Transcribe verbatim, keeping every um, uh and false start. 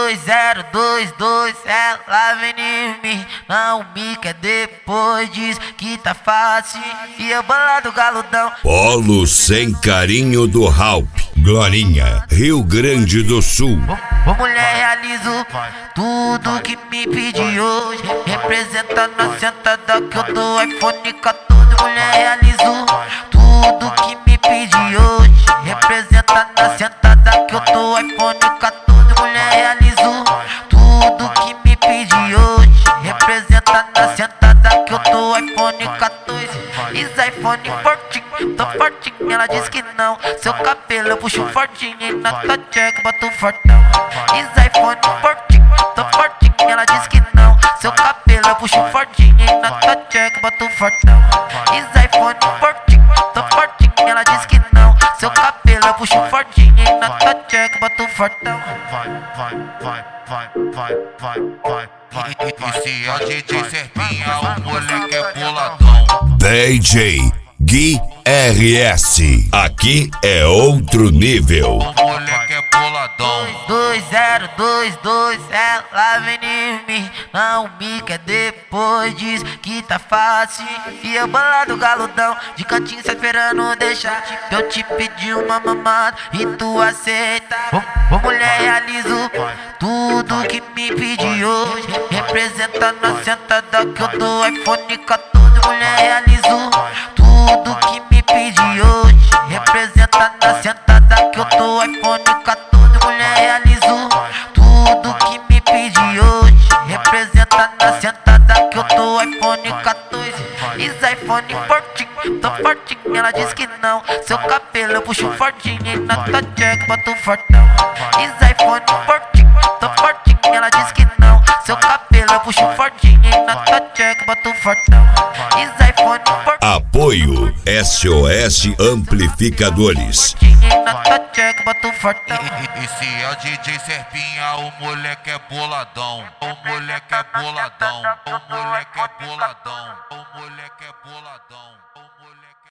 dois zero dois dois, ela vem em mim, não me quer depois, diz que tá fácil, e eu bolado galudão. Polo sem carinho do Ralph, Glorinha, Rio Grande do Sul. Ô mulher, realizo tudo que me pedi hoje, representando a sentada que eu dou iPhone quatorze. Mulher, realizo tudo que me pedi hoje, representando a sentada que eu dou iPhone quatorze. Mulher, realizo tudo que me pedi hoje, representando a sentada que eu dou iPhone quatorze. Is iPhone fortinho, tô fortinho, ela diz que não. Seu cabelo eu puxo fortinho e na tua check boto fortão. Is iPhone fortinho, tô fortinho, ela diz que não. Seu cabelo eu puxo fortinho e na tua check boto fortão. Is iPhone fortinho, tô fortinho, ela diz que não. Seu cabelo eu puxo fortinho e na tua check boto fortão. Vai, vai, vai, vai, vai, vai, vai, vai. E se é D J Serpinha, o moleque é boladão. D J Gui R S, aqui é outro nível. O moleque é boladão. dois zero dois dois, ela vem em mim, não me quer depois, diz que tá fácil, e eu bolado galudão, de cantinho só esperando deixar eu te pedir uma mamada e tu aceita. Ô, ô mulher, realizo tudo que me pedi hoje, representando a sentada que eu dou iPhone quatorze. Mulher, realizo tudo que me pedi hoje, representando a sentada que eu dou iPhone quatorze. Mulher, realizo tudo que me pedi hoje, representando a sentada que eu dou iPhone quatorze. Is iPhone fortinho, tô fortinho, ela diz que não. Seu cabelo eu puxo fortinho e na tua check boto fortão. Is iPhone fortinho, tô fortinho, ela diz que não. Seu cabelo eu puxo fortinho e na tua check boto fortão. Is iPhone fortinho. Apoio S O S Amplificadores. Na tua check boto fortão. E, e, e se é D J Serpinha, o moleque é boladão. O moleque é boladão. O moleque é boladão. O moleque é boladão.